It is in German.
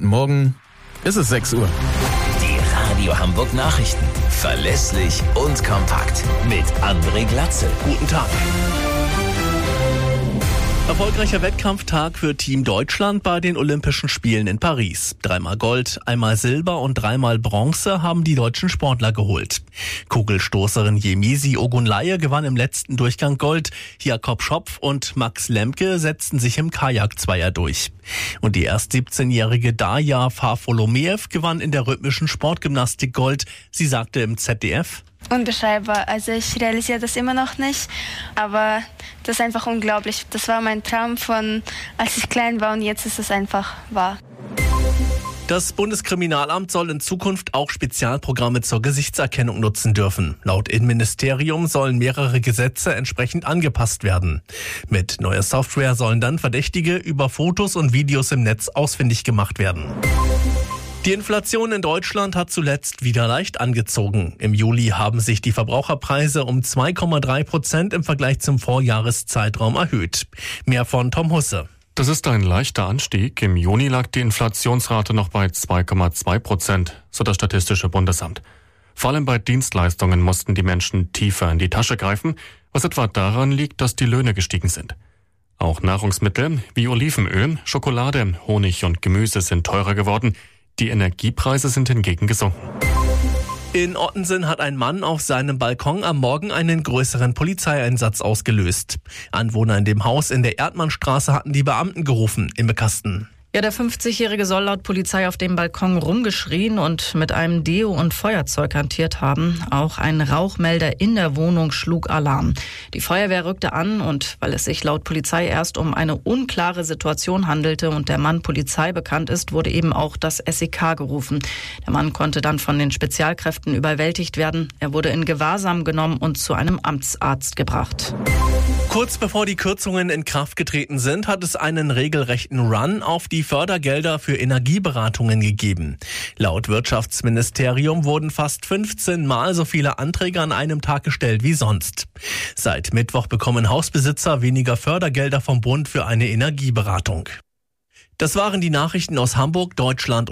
Guten Morgen, es ist 6 Uhr. Die Radio Hamburg Nachrichten. Verlässlich und kompakt. Mit André Glatzel. Guten Tag. Erfolgreicher Wettkampftag für Team Deutschland bei den Olympischen Spielen in Paris. 3-mal Gold, 1-mal Silber und 3-mal Bronze haben die deutschen Sportler geholt. Kugelstoßerin Yemisi Ogunlaye gewann im letzten Durchgang Gold. Jakob Schopf und Max Lemke setzten sich im Kajak-Zweier durch. Und die erst 17-jährige Darja Farfolomeev gewann in der rhythmischen Sportgymnastik Gold. Sie sagte im ZDF: Unbeschreibbar. Also ich realisiere das immer noch nicht, aber das ist einfach unglaublich. Das war mein Traum von, als ich klein war, und jetzt ist es einfach wahr. Das Bundeskriminalamt soll in Zukunft auch Spezialprogramme zur Gesichtserkennung nutzen dürfen. Laut Innenministerium sollen mehrere Gesetze entsprechend angepasst werden. Mit neuer Software sollen dann Verdächtige über Fotos und Videos im Netz ausfindig gemacht werden. Die Inflation in Deutschland hat zuletzt wieder leicht angezogen. Im Juli haben sich die Verbraucherpreise um 2,3% im Vergleich zum Vorjahreszeitraum erhöht. Mehr von Tom Husse. Das ist ein leichter Anstieg. Im Juni lag die Inflationsrate noch bei 2,2%, so das Statistische Bundesamt. Vor allem bei Dienstleistungen mussten die Menschen tiefer in die Tasche greifen, was etwa daran liegt, dass die Löhne gestiegen sind. Auch Nahrungsmittel wie Olivenöl, Schokolade, Honig und Gemüse sind teurer geworden. Die Energiepreise sind hingegen gesunken. In Ottensen hat ein Mann auf seinem Balkon am Morgen einen größeren Polizeieinsatz ausgelöst. Anwohner in dem Haus in der Erdmannstraße hatten die Beamten gerufen, Imme Kasten. Ja, der 50-Jährige soll laut Polizei auf dem Balkon rumgeschrien und mit einem Deo und Feuerzeug hantiert haben. Auch ein Rauchmelder in der Wohnung schlug Alarm. Die Feuerwehr rückte an und weil es sich laut Polizei erst um eine unklare Situation handelte und der Mann Polizei bekannt ist, wurde eben auch das SEK gerufen. Der Mann konnte dann von den Spezialkräften überwältigt werden. Er wurde in Gewahrsam genommen und zu einem Amtsarzt gebracht. Kurz bevor die Kürzungen in Kraft getreten sind, hat es einen regelrechten Run auf die Fördergelder für Energieberatungen gegeben. Laut Wirtschaftsministerium wurden fast 15-mal so viele Anträge an einem Tag gestellt wie sonst. Seit Mittwoch bekommen Hausbesitzer weniger Fördergelder vom Bund für eine Energieberatung. Das waren die Nachrichten aus Hamburg, Deutschland